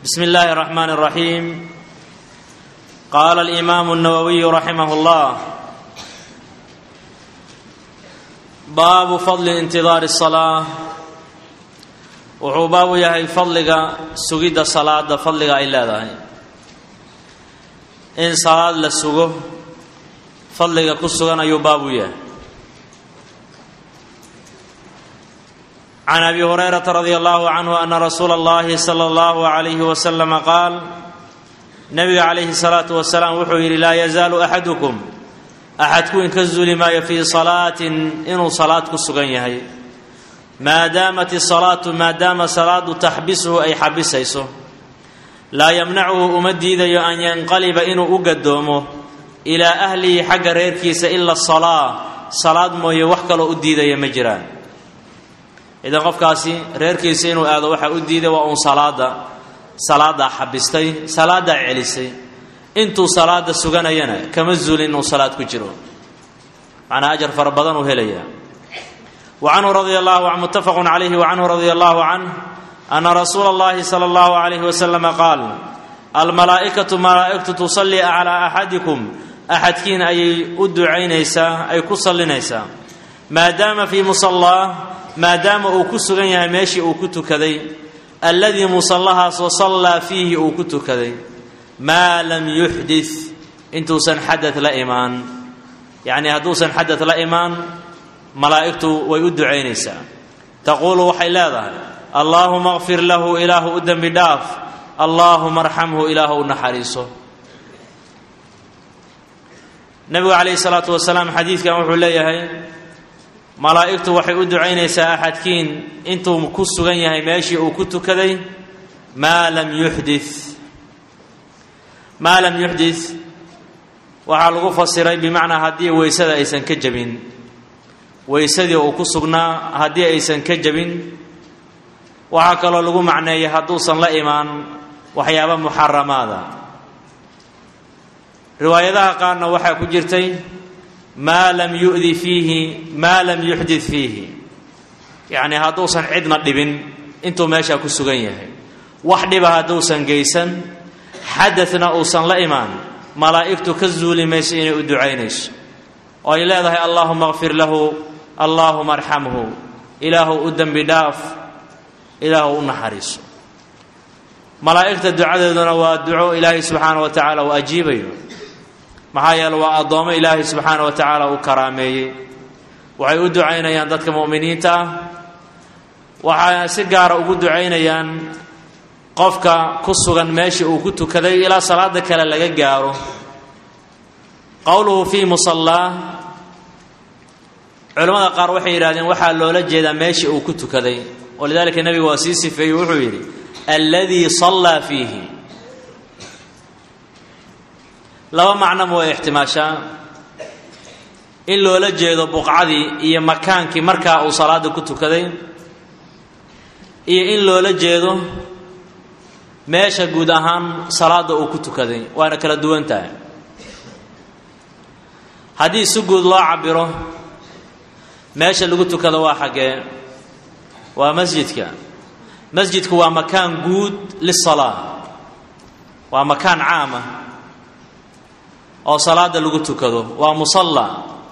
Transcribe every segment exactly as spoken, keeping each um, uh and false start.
بسم الله الرحمن الرحيم. قال الإمام النووي رحمه الله: باب فضل انتظار الصلاة. wuxuu baabu yahay fadliga sugidda salaada fadliga ay leedahay in salaad la sugo fadliga ku sugan ayuu baabu yahay. عن أبي هريرة رضي الله عنه أن رسول الله صلى الله عليه وسلم قال: نبي عليه الصلاة والسلام wuxuu yidhi: لا يزال أحدكم أحدku in ka zuli maayo fii salaatin inuu salaad ku sugan yahay maa daamat الصalaatu maadaama salaadu taxbisuhu ay xabisayso laa yamnacuhu uma diidayo an yanqaliba inuu u gadoomo ilaa ahlihi xagga reerkiisa ila الصalaa salaad mooye wax kaloo u diidaya ma jiraan. idan qofkaasi reerkiisa inuu aado waxa u diiday waa uun salaada salaada xabistay salaada celisay intuu salaada suganayana kama zuulin inuu salaad ku jiro macnaa ajar fara badan uu helaya. وعنه رضي الله عنه متفق عليه وعنه رضي الله عنه أن رسول الله صلى الله عليه وسلم قال: الملائكة ملائكة تصلي على أحدكم أحدكين أي أدعينيسا أي كسلنيسا ما دام في مصلاه ما دام أكسغن ماشي أكتو كذي الذي مصلها صلى فيه أكتو كذي ما لم يحدث انتو سن حدث لا إيمان يعني هدو سن حدث لا إيمان ملائكته ويؤد عينيسا تقول وحي لاذا: اللهم اغفر له إله أدم بداف اللهم ارحمه إله نحريصه. النبي عليه الصلاة والسلام حديث كان وحي ليهي ملائكته وحي أد عينيسا أحدكين انتو مكسغن يهي ماشي وكتو كذي ما لم يحدث ما لم يحدث وحال غفصيري بمعنى هدي ويسد أيسان كجبين waysadii uu ku sugnaa haddii aysan ka jabin waxaa kaloo lagu macneeyay hadduusan la imaan waxyaaba muxaramaada. riwaayadaha qaarna waxaa ku jirtay maa lam yu'di fiihi maa lam yuxdith fiihi yacni hadduusan cidna dhibin intuu meeshaa ku sugan yahay wax dhiba hadduusan geysan xadadna uusan la imaan malaa'igtu ka zuuli mayso inay u ducaynayso oo ay leedahay: allahuma اغfir lahu اللهم ارحمه إله أدم بداف إله النحريس. ملائكة الدعاء ذنوا الدعاء إلهي سبحانه وتعالى وأجيبه محايا لو أضام إلهي سبحانه وتعالى وكرامه وعي أدعينا يان ذاتك مؤمنين تا وعي سيجار أدعينا يان قفك كسوغا ماشي وكنت كذا إلى صلاة كلا لجاره. قوله في مصلاه culamada qaar waxay yiraahdeen waxa loola jeedaa meeshii uu ku tukaday walidaalka nabiga waa sii sifeeyay wuxuu yiri alladhi salla fihi. laba macno waa ihtimaasha in loola jeedo buqcadii iyo makaankii markaa uu salaada ku tukaday iyo in loola jeedo meesha guud ahaan salaada uu ku tukaday waana kala duwan tahay. haddii si guud loo cabiro meesha lagu tukado waa xagee waa masjidka masjidku waa makaan guud lisalaa waa makaan caama oo salaada lagu tukado waa musalla.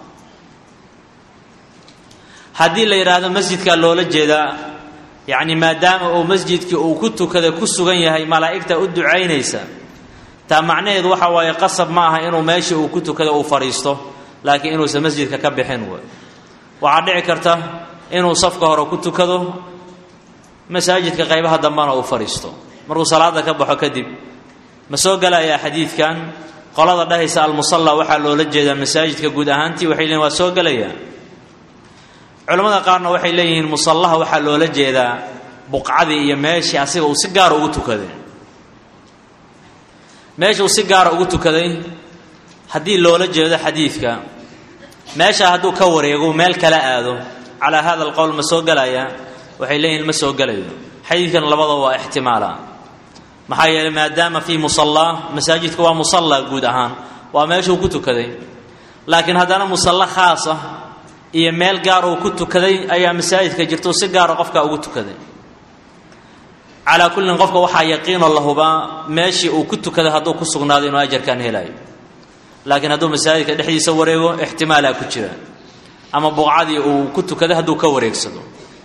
haddii la yidhaahdo masjidka loola jeedaa yacni maadaama uu masjidkii uu ku tukada ku sugan yahay malaa'igta u ducaynaysa taa macnaheedu waxa waaye qasab ma aha inuu meesha uu ku tukado uu fadhiisto laakiin inuusan masjidka ka bixin way waxaa dhici karta inuu safka hore ku tukado masaajidka qaybaha dambana uu fariisto markuu salaada ka baxo kadib ma soo galaya xadiidkan qolada dhahaysa al-musalla waxaa loola jeedaa masaajidka guud ahaantii waxay leeyihiin waa soo galaya. culamada qaarna waxay leeyihiin musallaha waxaa loola jeedaa buqcadii iyo meeshii asiga uu si gaar ugu tukaday meesha uu si gaar ugu tukaday haddii loola jeedo xadiidka meesha hadduu ka wareego meel kala aado calaa hada alqowl ma soo galaya waxay leeyihiin ma soo galayo. xadiidkan labada waa ixtimaala maxaa yeelay maadaama fii musallaa masaajidka waa musalla guud ahaan waa meeshuu ku tukaday laakiin haddana musalla khaas ah iyo meel gaar uu ku tukaday ayaa masaajidka jirto si gaar qofka ugu tukaday على كل قفك وحا يقين الله با ماشي او كنت كذا هدو كسغناد انه اجر كان هلاي لكن هدو مساجد دحديسا wareego احتمالا ku jira ama buucadii uu ku tukada haduu ka wareegsado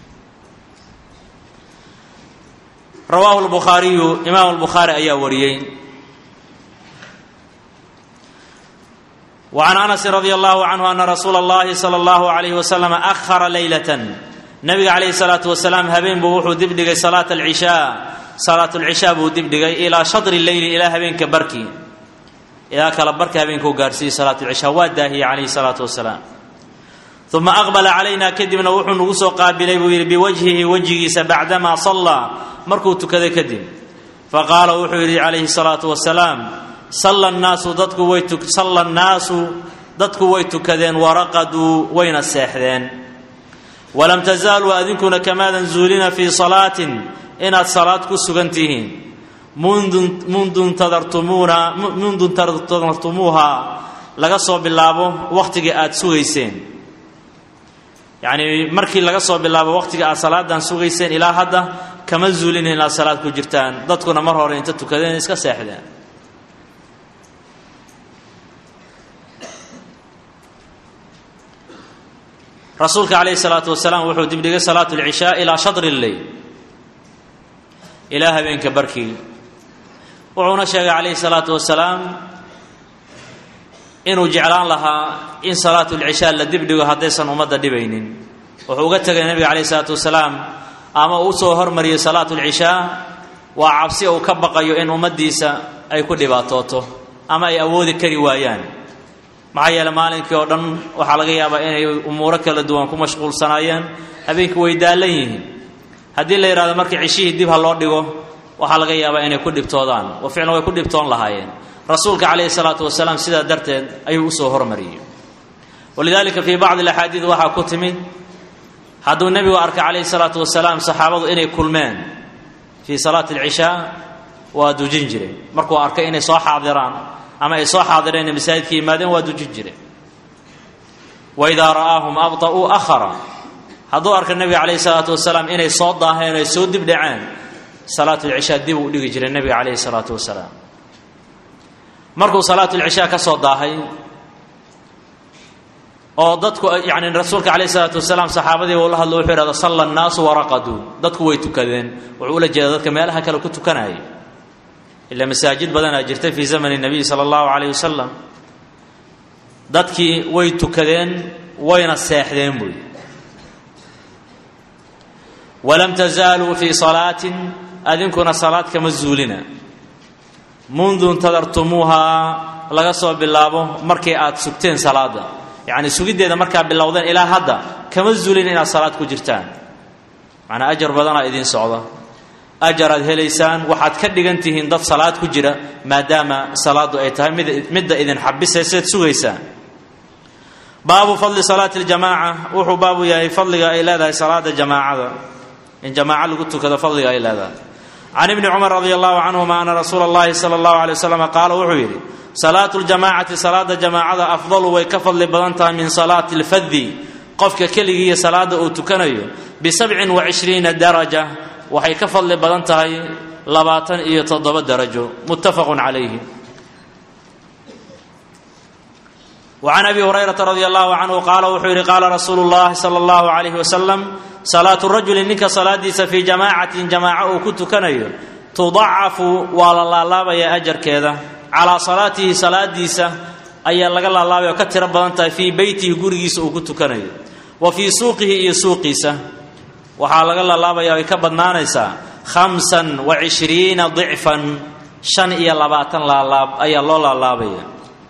رواه البخاري امام البخاري ايا wariyay وعن انس رضي الله عنه ان رسول الله صلى الله عليه وسلم اخر ليله نبي عليه الصلاه والسلام هبين بو وحو دبدغي صلاه العشاء صلاه العشاء بو دبدغي الى شطر الليل الى هبين كبركي الى كلا بركه هبين كو غارسي صلاه العشاء وداهي عليه الصلاه والسلام ثم اقبل علينا كدبنا وحو نغو سو قابلي بوجهه وجهه بعدما صلى مركو تكذا كدب فقال وحو عليه الصلاه والسلام صلى الناس ضدك ويتك صلى الناس ضدك ويتكذين ورقدوا وين الساحرين ولم تزالوا أذنكنا كما نزولنا في صلاة إن صلاتكم سجنتين منذ منذ انتظرتمونا منذ انتظرتموها لقصوا بالله وقت جاءت سويسين يعني مركي لقصوا بالله وقت جاء صلاة دان سويسين إلى هذا كما نزولين إلى صلاتكم جرتان ضدكنا مرة أنت تكذين إسكا ساحرين رسولك عليه الصلاة والسلام وحو دبدغ صلاة العشاء إلى شطر الليل إله بينك بركي وعونا شيخ عليه الصلاة والسلام إنه جعلان لها إن صلاة العشاء لدبدغ هديسا ومدى دبينين وحو قتك النبي عليه الصلاة والسلام أما أوسو هرمري صلاة العشاء وعبسي أو كبقى إن أمديسا أي كل باتوتو أما أي أودي كريوايان maxay la maalinkii oo dhan waxa laga yaabaa inay umuuro kala duwan ku mashquulsanayeen habeenkii way daalan yihiin hadii la yiraahdo markii cishii dib ha loo dhigo waxa laga yaabaa inay ku dhibtoodaan oo ficna way ku dhibtoon lahaayeen rasuulka kaleey salaatu wasalaam sida darteed ayuu u soo hormariyay walidaalika fi ba'd al-ahadith waxa ku timi haduu nabigu arka kaleey salaatu wasalaam saxaabadu inay kulmeen fi salaat al-isha wa dujin jireen markuu arka inay soo xaadiraan أما يصح حاضرين مساجد كي مادن ودججره وإذا رآهم أبطأوا أخرا هذو أرك النبي عليه الصلاة والسلام إنه صوت ضاهين يسود بدعان صلاة العشاء دي ودججر النبي عليه الصلاة والسلام مركو صلاة العشاء كصوت ضاهين أو ضدك يعني رسولك عليه الصلاة والسلام صحابته والله الله يحير صلى الناس ورقدوا ضدك ويتكذن وعول جادتك مالها كلو كنت كناي إلا مساجد بدنا جرت في زمن النبي صلى الله عليه وسلم dadkii way tukadeen wayna seexdeen buu walam tazalu fi salatin adinkuna salaad kama zuulina mundu tadartumuha laga soo bilaabo markii aad sugteen salaada yaani sugideeda marka bilowdeen ilaa hadda kama zuulina inaad salaad ku jirtaan macna ajar badana idin socda أجر هليسان وحد كدغنتين دد صلاه كجيره مادام صلاه اي تاي مد اذن حبسه سيد سويسان باب فضل صلاه الجماعه وحو باب يا فضل الى صلاه الجماعه ان جماعه لقيت كذا فضل الى ذا عن ابن عمر رضي الله عنهما ان رسول الله صلى الله عليه وسلم قال وحو صلاه الجماعه صلاه الجماعه افضل وكفضل بدنتها من صلاه الفذ قفك كليه صلاه او تكنيو ب سبع وعشرين درجه وحي كفضل بدن tahay labaatan iyo toddoba darajo muttafaq alayhi وعن ابي هريره رضي الله عنه قال وحير قال رسول الله صلى الله عليه وسلم صلاه الرجل انك صلاتي في جماعه جماعه كنت كنيو تضعف ولا لا يا اجر كذا على صلاته صلاتيسا اي لغا لا ka tira badan tahay fi beyti gurigiisa uu ku tukanayo wa fi suuqihi iyo suuqiisa waxa laga laabayaa ay ka badnaanaysaa خمسة وعشرين ضعفا شن iyo labaatan laalaab ayaa loo laabaya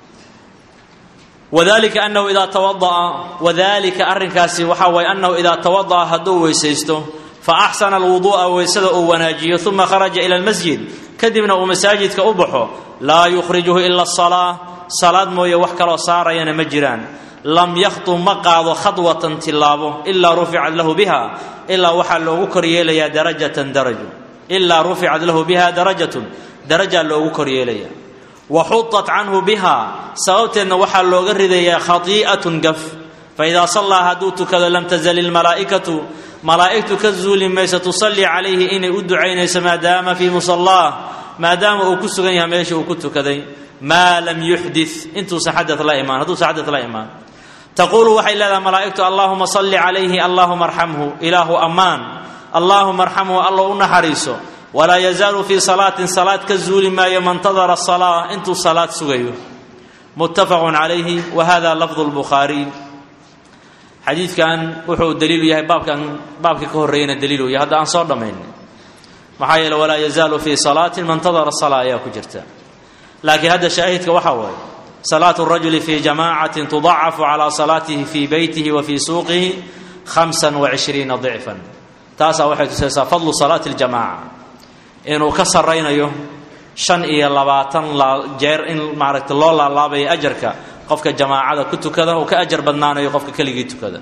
وذلك انه اذا توضأ وذلك ارنكاسي waxa way انه اذا توضأ haduu weysaysto فاحسن الوضوء ويسده وناجيه ثم خرج الى المسجد كدبنا ومساجدك وبخو لا يخرجه الا الصلاه صلاه مويه wax kala saarayna ma jiraan لم يخطو مقعد خطوة تلابه إلا رفعت له بها إلا وحى له كريليا درجة درجة إلا رفعت له بها درجة درجة له كريليا وحطت عنه بها سوت أن وحى له رذيا خطيئة قف فإذا صلى هدوت كذا لم تزل الملائكة malaa'igtu ka zuuli maysa tusalli calayhi inay u ducaynayso maadaama fii musallaah maadaama uu ku sugan yahay meesha uu ku tukaday maa lam yuxdith intuusan xadad la imaan hadduusan xadad la imaan taquulu waxay leedahay malaa'igtu allaahuma salli calayhi allaahuma arxamhu ilaahu ammaan allaahuma arxamhu allo u naxariiso walaa yazaalu fii salaatin salaad ka zuuli maayo mantadara asalaa intuu salaad sugayo muttafaqun calayhi wa hada lafdu lbukhaariy xadiidkan wuxuu daliilu yahay baabkan baabkii ka horreeyana daliilu yahay hadda aan soo dhammayn maxaa yeele walaa yazaalu fii salaatin mantadara salaa ayaa ku jirta laakiin hadda shaahidka waxaa waaye salaatu rajuli fii jamaacatin tudacafu calaa salaatihi fii beytihi wa fii suuqihi hamsan wacishriina dicfan taasaa waxay tusaysaa fadlu salaati ljamaaca inuu ka sarraynayo shan iyo labaatan jeer in maaragta loo laalaabayo ajarka qofka jamaacada ku tukada uu ka ajar badnaanayo qofka keligii tukada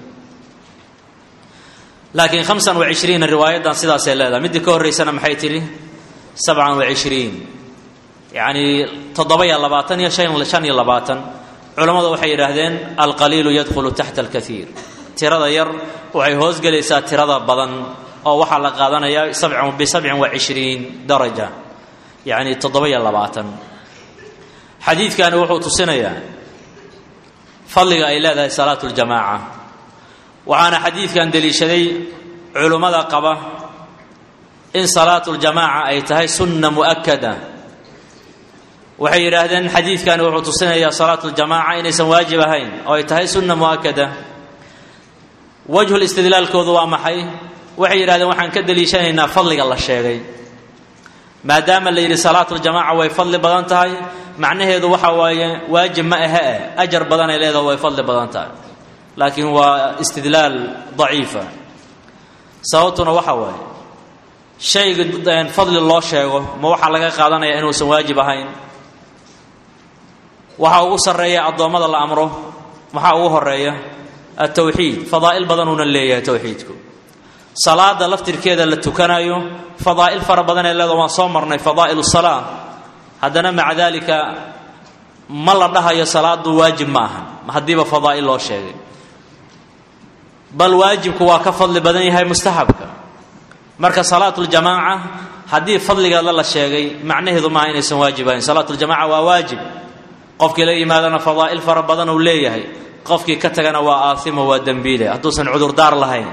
laakiin hamsan wacishriina riwaayadan sidaasay leedahay middii ka horraysana maxay tidhi sabcan wacishriin yacni toddoba iyo labaatan iyo shan iyo labaatan culammadu waxay yidhaahdeen alqaliilu yadkhulu taxta alkaiir tirada yar waxay hoosgelaysaa tirada badan oo waxaa la qaadanayaa bisabcin wacishriin daraja yacni toddoba iyo labaatan xadiidkani wuxuu tusinayaa fadliga ay leedahay salaatu ljamaaca waxaana xadiidkan deliishaday culummada qaba in salaatu ljamaaca ay tahay sunna mu'akada waxay yidhaahdeen xadiidkani wuxuu tusinayaa salaatu ljamaaca inaysan waajib ahayn oo ay tahay sunna mu'akada wajhu listidlaalkoodu waa maxay waxay yidhahdeen waxaan ka deliishanaynaa fadliga la sheegay maadaama la yidhi salaatu ljamaaca way fadli badan tahay macnaheedu waxa waaye waajib ma ahe eh ajar badanay leedaho way fadli badan tahay laakiin waa istidlaal daciifa sababtuna waxa waaye shayga fadli loo sheego ma waxaa laga qaadanaya inuusan waajib ahayn waxaa ugu sarreeya addoommada la amro maxaa ugu horeeya atawxiid fadaa'il badanuuna leeyahay tawxiidku salaada laftirkeeda la tukanayo fadaa'il fara badan ee leedaho waan soo marnay fadaa'ilu salaa haddana maca daalika ma la dhahayo salaadu waajib ma aha haddiiba fadaa'il loo sheegay bal waajibku waa ka fadli badan yahay mustaxabka marka salaatu ljamaaca haddii fadligeeda la sheegay macnaheedu maaha inaysan waajib ahayn salaatu ljamaaca waa waajib qofkii la yimaadana fadaa'il fara badan uu leeyahay qofkii ka tagana waa aasimo waa dembiile hadduusan cudurdaar lahayn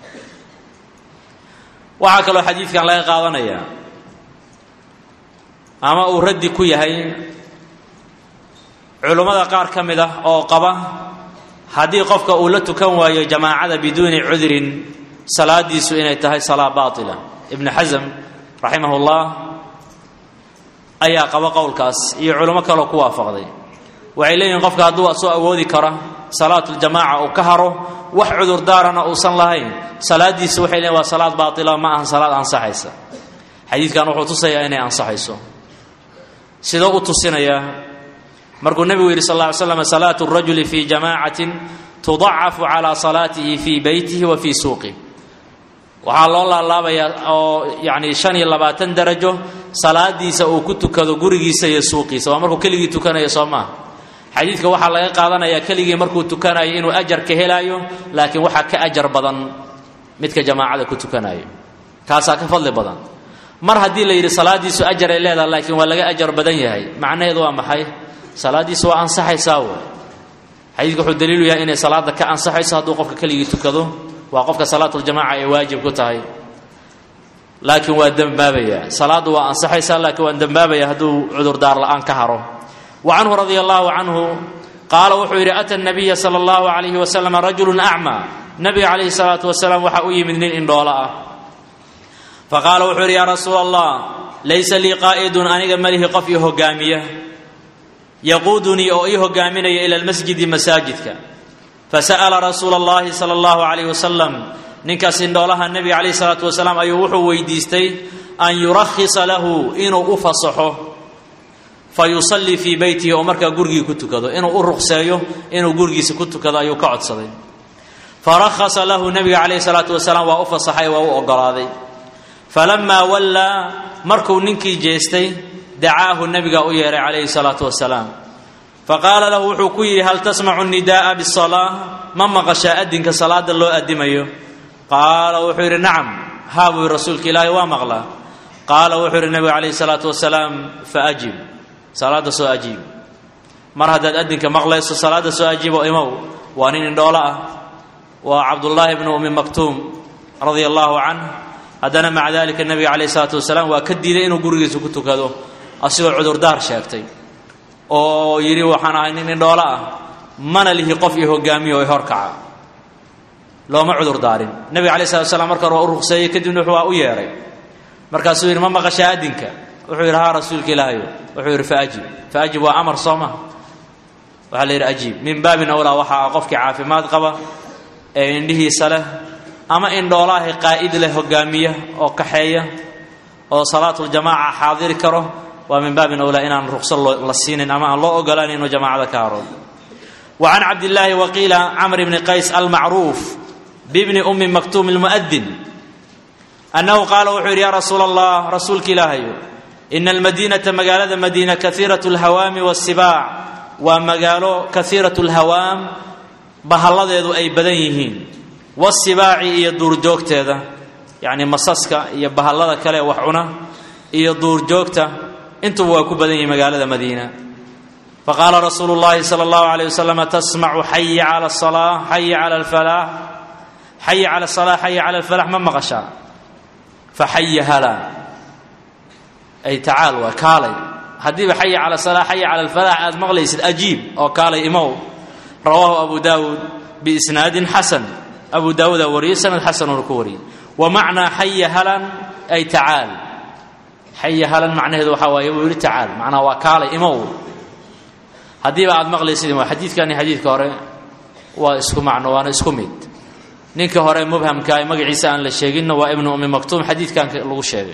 waxaa kaloo xadiidkan laga qaadanayaa ama uu raddi ku yahay culummada qaar ka mid ah oo qaba haddii qofka uu la tukan waayo jamaacada biduuni cudrin salaadiisu inay tahay salaa baatila ibnu xasm raximahullah ayaa qaba qowlkaas iyo culummo kaloo ku waafaqday waxay leeyihiin qofka hadduu soo awoodi kara salaatuljamaaca uu ka haro wax cudurdaarana uusan lahayn salaadiisu waxay leeyihin waa salaad baatila ma ahan salaad ansaxaysa xadiidkan wuxuu tusayaa inay ansaxayso sidoo u tusinayaa markuu nebigu yidhi sal lla ly slam salaatu rajuli fii jamaacatin tudacafu calaa salaatihi fii beytihi wa fii suuqih waxaa loo laalaabayaa oo yacni shan iyo labaatan darajo salaadiisa uu ku tukado gurigiisa iyo suuqiisa waa markuu keligii tukanayo soo maaha xadiidka waxaa laga qaadanayaa keligii markuu tukanayo inuu ajar ka helaayo laakiin waxaa ka ajar badan midka jamaacada ku tukanayo kaasaa ka fadli badan mar haddii la yidhi salaadiisu ajar ay leedahay laakiin waa laga ajar badan yahay macnaheedu waa maxay salaadiisu waa ansaxaysaa wey xadiidka wuxuu daliilu yahay inay salaada ka ansaxayso hadduu qofka keligii tukado waa qofka salaatuljamaaca ay waajib ku tahay laakiin waa dembaabaya salaadu waa ansaxaysaa laakiin waa dembaabaya hadduu cudurdaar la'aan ka haro wa canhu radia allahu canhu qaala wuxuu yidhi ata nabiya sala allahu calayhi wasalam rajulun acmaa nabiga calayhi salaatu wasalaam waxaa u yimid nin indhoolo ah faqaala wuxuu yidhi yaa rasuula allah laysa lii qaa'idun aniga malihi qof ii hogaamiya yaquudunii oo ii hogaaminaya ila almasjidi masaajidka fasa'ala rasuula allahi sala allahu calayhi wasalam ninkaas indhoolaha nebiga calayhi salaatu wasalaam ayuu wuxuu weydiistay an yurakhisa lahu inuu u fasaxo fa yusallii fii beytihi oo markaa gurigii ku tukado inuu u ruqseeyo inuu gurigiisa ku tukado ayuu ka codsaday farakhasa lahu nebiga calayhi salaatu wasalaam waa u fasaxay waa u oggolaaday falamaa wallaa markuu ninkii jeestay dacaahu nebiga u yeehay calayhi salaatu wasalaam faqaala lahu wuxuu ku yidhi hal tasmacu nidaa'a bisalaa ma maqashaa adinka salaada loo addimayo قال وحير نعم هابو رسولك إلهي ومغلا قال وحير النبي عليه الصلاة والسلام فأجب صلاة سو أجيب مرهد أدنك مغلا صلاة سو أجيب وإمو وانين دولاء وعبد الله بن أم مكتوم رضي الله عنه هذا مع ذلك النبي عليه الصلاة والسلام وأكدي لأنه قرقس كنت كذا أصير عذر دار شاكتي أو يري وحنا إنين دولاء من له قفيه قامي ويهركع لو ما عذر دارين النبي عليه الصلاة والسلام مركز رخصة كدي نحوا وياري مركز سوير ما مغش أدنك وحيرها رسولك إلهي وحير فأجب فأجب وأمر صومه وعليه أجيب من باب أولى وحا قفك عافمات قبا عنده صلاة أما إن دولاه قائد له قامية أو كحية أو صلاة الجماعة حاضر كره ومن باب أولى إن رخص الله السين أما الله قالان إنه جماعة ذكاره. وعن عبد الله وقيل عمرو بن قيس المعروف بابن أم مكتوم المؤذن أنه قال وحير يا رسول الله رسولك إلهي إن المدينة مقالة مدينة كثيرة الهوام والسباع ومقالة كثيرة الهوام بهالله أي بدنيهين والسباع يدور جوكت هذا يعني مصاصك يبه الله كله وحنا يدور جوكته أنتوا وكو بدني مقالة مدينة. فقال رسول الله صلى الله عليه وسلم تسمع حي على الصلاة حي على الفلاح حي على الصلاة حي على الفلاح ما مغشى فحي هلا أي تعال وكالي هدي حي على الصلاة حي على الفلاح أز مغليس أجيب أو كالي إمو. رواه أبو داود بإسناد حسن أبو داود وري سند حسن الكوري. ومعنى حي هلا أي تعال حي هلا معناه ذو حواي يقول تعال معناه وكالي إمو هدي بعد مغليس حديث كان حديث كوري واسكو معنى وأنا اسكميت نينك هوري مبهم كاي مغعيسا ان لا شيغين وا ابن ام مكتوم حديث كان لو شيغي.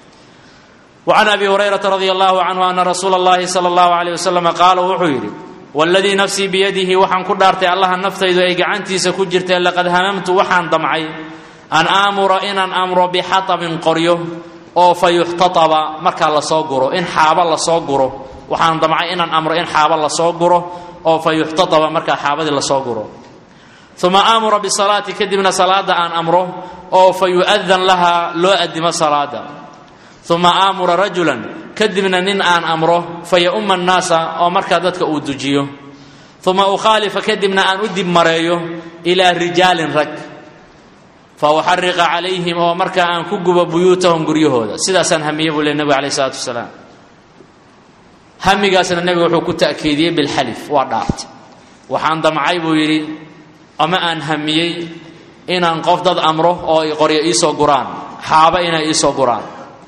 وعن ابي هريره رضي الله عنه ان رسول الله صلى الله عليه وسلم قال وحيري والذي نفسي بيده وحن كدارتي الله نفتيده اي غعنتيسا كجرتي لقد هممت وحن دمعي ان امر ان امر بحطب قريه او فيحتطب marka la soo guro in xaaba la soo guro waxaan damcay inaan amro in xaaba la soo guro oo fayuhtataba marka xaabadi la soo guro. ثم امر بالصلاه كدبنا صلاه ان امره او فيؤذن لها لو ادم صلاه. ثم امر رجلا كدبنا نن ان امره فيؤم الناس او marka dadka uu dujiyo. ثم اخالف كدبنا ان ادب مريو الى رجال رك فاحرق عليهم او marka aan ku gubo buyutahum guryahooda sidaasan hamiye buu leeyahay nabi kaleey salaatu wasalaam. hamigaasna nabiga wuxuu ku taakiidiyay bil halif waa dhaart waxaan damcay buu yiri ama aan hamiyay inaan qof dad amro oo ay qoriyo ii soo guraan xaaba inay ii soo guraan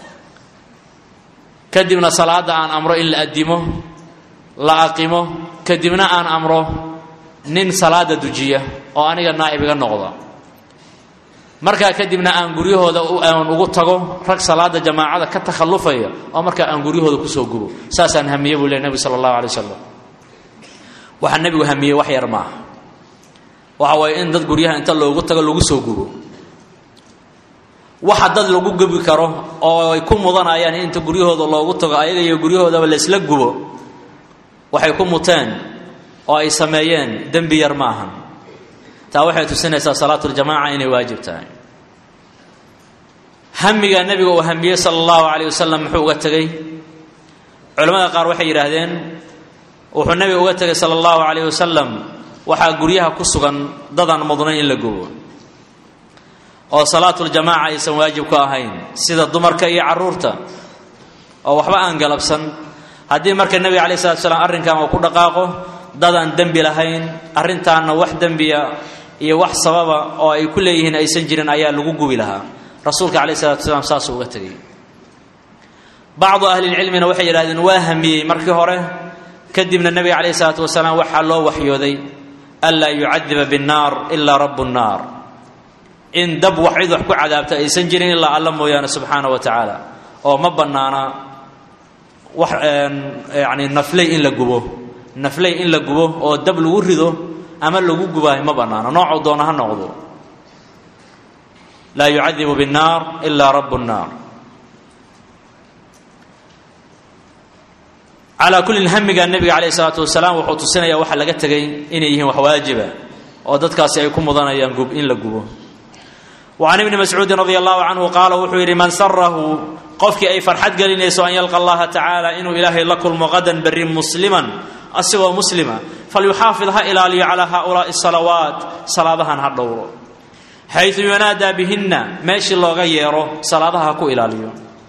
kadibna salaada aan amro in la adimo la aqimo kadibna aan amro nin salaada dujiya oo aniga naa'ibiga noqdo marka kadibna aan guryahooda aan ugu tago rag salaada jamaacada ka takhallufaya oo marka aan guryahooda ku soo gubo saasaan hamiyay buu leeyahay nabi sallallahu alayhi wasallam. waxa nabigu hamiyay wax yar ma waxa way in dad guryaha inta loogu tago lagu soo gubo waxa dad lagu gubi karo oo ay ku mudanayaan inta guryahooda loogu tago ayaga iyo guryahooda la isla gubo waxay ku mutaan oo ay sameeyeen dambi yar ma ahan taa waxay tusinaysaa salaatul jamaaca inay waajib tahay. hamiga nabiga oo hamiyay sallallahu alayhi wasallam wuxuu uga tagay culimada qaar waxay yiraahdeen wuxuu nabiga uga tagay sallallahu alayhi wasallam waxa guryaha ku sugan dadan mudnaan in la gubo oo salaatul jamaaca ay san waajib ku ahayn sida dumarka iyo caruurta oo waxba aan galabsan hadii marka nabi kaleey salaatu wasalaam arrinkan uu ku dhaqaaqo dadan dambi lahayn arrintaana wax dambiya iyo wax sababa oo ay ku leeyihiin aysan jirin ayaa lagu gubi lahaa rasuulka kaleey salaatu wasalaam saas uga tagay. baadhi ahli ilmina waxay yiraahdeen waa hamiyay markii hore kadibna nabi kaleey salaatu wasalaam waxa loo waxyooday alla yu'adhib bin-nar illa rabbun nar in dab wahid wax ku cadaabta aysan jirin illa Allah mooyaane subhanahu wa ta'ala oo ma banaana wax yaani naflay in la gubo naflay in la gubo oo dab lagu rido ama lagu gubay ma banaana nooc doona ha noqdo la yu'adhib bin-nar illa rabbun nar. على كل الهم قال النبي عليه الصلاه والسلام وحو تسنيا waxa laga tagay inay yihiin wax waajiba oo dadkaasi ay ku mudanayaan gub in la gubo. وعن ابن مسعود رضي الله عنه قال وحير من سره قفك أي فرحت قال أن يلقى الله تعالى إنه إلهي لكل مغدا بر مسلما أسوى مسلما فليحافظها إلى على هؤلاء الصلوات صلاتها نهار حيث ينادى بهن ماشي الله غيره صلاتها كو إلى اليوم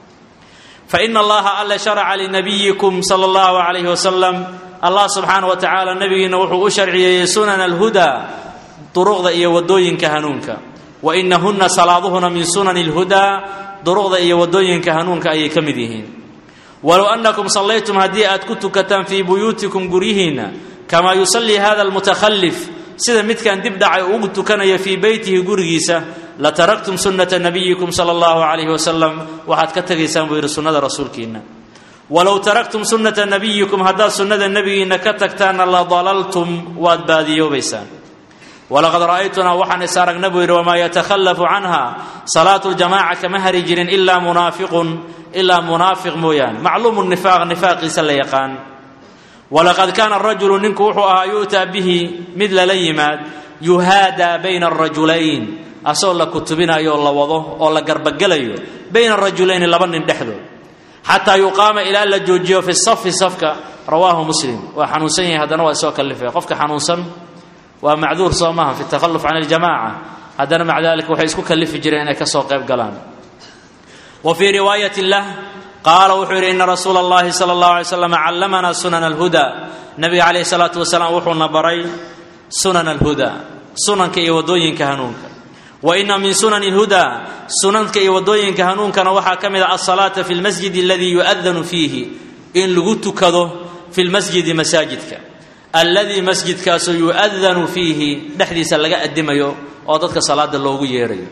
فإن الله ألا شرع لنبيكم صلى الله عليه وسلم الله سبحانه وتعالى النبي نوحو أشرعي سنن الهدى طرق إيا ودوين كهنونك وإنهن صلاتهن من سنن الهدى طرق إيا ودوين كهنونك أي كمديهين ولو أنكم صليتم هديئة كتكة في بيوتكم قريهن كما يصلي هذا المتخلف سيدا متكان دبدع أغتكن في بيته قريسة لتركتم سنة نبيكم صلى الله عليه وسلم وحد كتغيسان بير سنة رسولكين ولو تركتم سنة نبيكم هذا سنة النبي إن كتكتان لضللتم وادباديو بيسان ولقد رأيتنا وحن سارق نبوي وما يتخلف عنها صلاة الجماعة كمهر جر إلا منافق إلا منافق مويان معلوم النفاق نفاق سليقان ولقد كان الرجل ننكوحها يؤتى به مثل ليمات يهادى بين الرجلين أصول كتبنا يو الله وضوه أو الله قربقليو بين الرجلين لبن دحدو حتى يقام إلى اللجوجيو في الصف صفك رواه مسلم وحنوسين هذا نوع سوى كلفه قفك حنوسا ومعذور صومها في التخلف عن الجماعة هذا مع ذلك وحيسكو كلف جرينا كسوق قلان وفي رواية له قال وحير إن رسول الله صلى الله عليه وسلم علمنا سنن الهدى نبي عليه الصلاة والسلام وحونا بري سنن الهدى سنن كي ودوين كهنونك وإن من سنن الهدى سنن كي ودوين كهنونك نوحا كمل الصلاة في المسجد الذي يؤذن فيه إن لغتك في المسجد مساجدك الذي مسجد كاسو يؤذن فيه دحديس لغا ادميو او ددك صلاه لوغو ييريو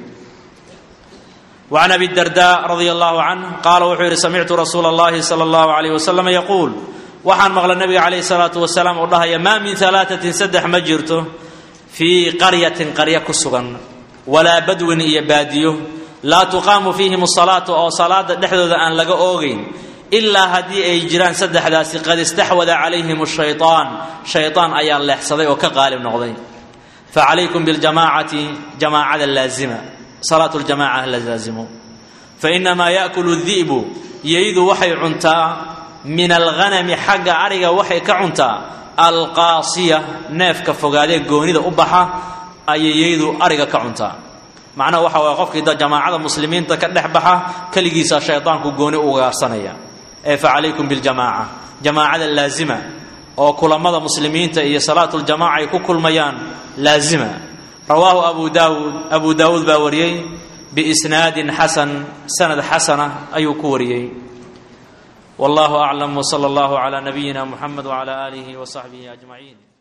وعن ابي الدرداء رضي الله عنه قال وحير سمعت رسول الله صلى الله عليه وسلم يقول وحن مغلى النبي عليه الصلاه والسلام وضها ما من ثلاثه سدح مجرته في قريه قريه كسغن ولا بدو يباديو لا تقام فيهم الصلاه او صلاه دحدودا ان لغا اوغين إلا هدي أي جيران سدح داسي قد استحوذ عليهم الشيطان شيطان أي الله حصدي وكغالب نقضين فعليكم بالجماعة جماعة اللازمة صلاة الجماعة اللازمة فإنما يأكل الذئب يريد وحي عنتا من الغنم حق عرق وحي كعنتا القاصية ناف كفقاليه قوني أبحا أي يريد عرق كعنتا معنى وحا وقفك إذا جماعة المسلمين تكدح بحا كليسا شيطان كقوني أغارسانيا فعليكم بالجماعة جماعة اللازمة أو كل مضى مسلمين تأي صلاة الجماعة كل ميان لازمة رواه أبو داود أبو داود باوريي بإسناد حسن سند حسنة أي كوريي والله أعلم وصلى الله على نبينا محمد وعلى آله وصحبه أجمعين.